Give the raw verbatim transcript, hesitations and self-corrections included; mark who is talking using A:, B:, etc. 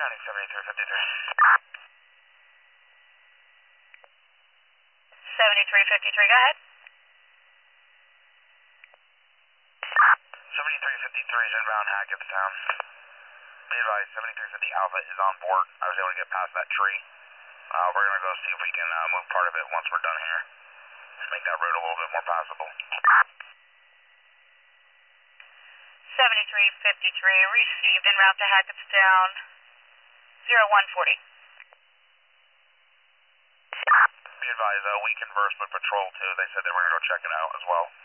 A: County seventy-three fifty-three.
B: seventy-three fifty-three, go ahead.
A: seventy-three fifty-three is inbound Hackettstown. Be advised, seventy-three fifty Alpha is on board. I was able to get past that tree. Uh, we're going to go see if we can uh, move part of it once we're done here. Make that road a little bit more passable.
B: seventy-three fifty-three, received en route to Hackettstown, zero one forty.
A: Be advised, uh, we conversed with Patrol too. They said they were going to go check it out as well.